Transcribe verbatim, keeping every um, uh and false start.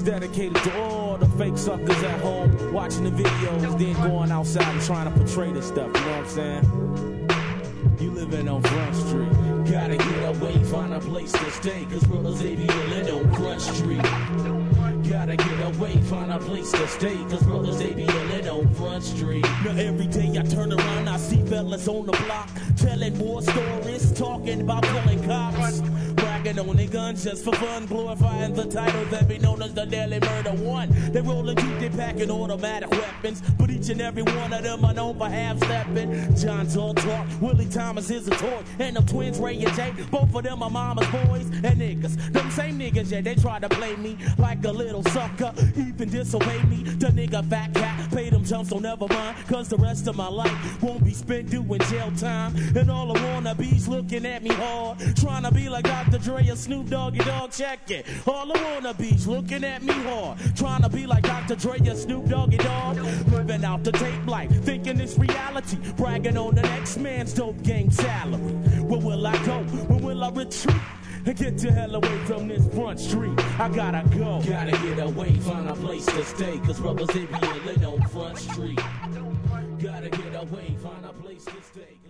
dedicated to all the fake suckers at home watching the videos, then going outside and trying to portray this stuff. You know what I'm saying? You living on Front Street. Gotta get away, find a place to stay, cause brothers, they be living on Front Street. Gotta get away, find a place to stay, cause brothers, they be living on Front Street. Now every day I turn around, I see fellas on the block telling more stories, talking about killing cops, bragging on their guns just for fun, glorifying the title that be known as the Daily Murder One. They rolling deep, they packing automatic weapons, but each and every one of them are known for half-stepping. John's all talk, Willie Thomas is a toy, and them twins Ray and Jay, both of them are mama's boys and niggas. Them same niggas, yeah, they try to play me like a little sucker, even disobey me. The nigga fat cat, pay them jumps, don't never mind, cause the rest of my life won't be spent doing jail time. And all the wannabes looking at me hard, trying to be like Doctor Dre or Snoop Doggy Dogg, check it. All the wannabes looking at me hard, trying to be like Doctor Dre or Snoop Doggy Dogg, living out the tape life, thinking it's reality, bragging on the next man's dope game salary. Where will I go? Where will I retreat? And get the hell away from this Front Street. I gotta go. Gotta get away, find a place to stay, cause brothers, they be lit on Front Street. Gotta get away, find a place to stay.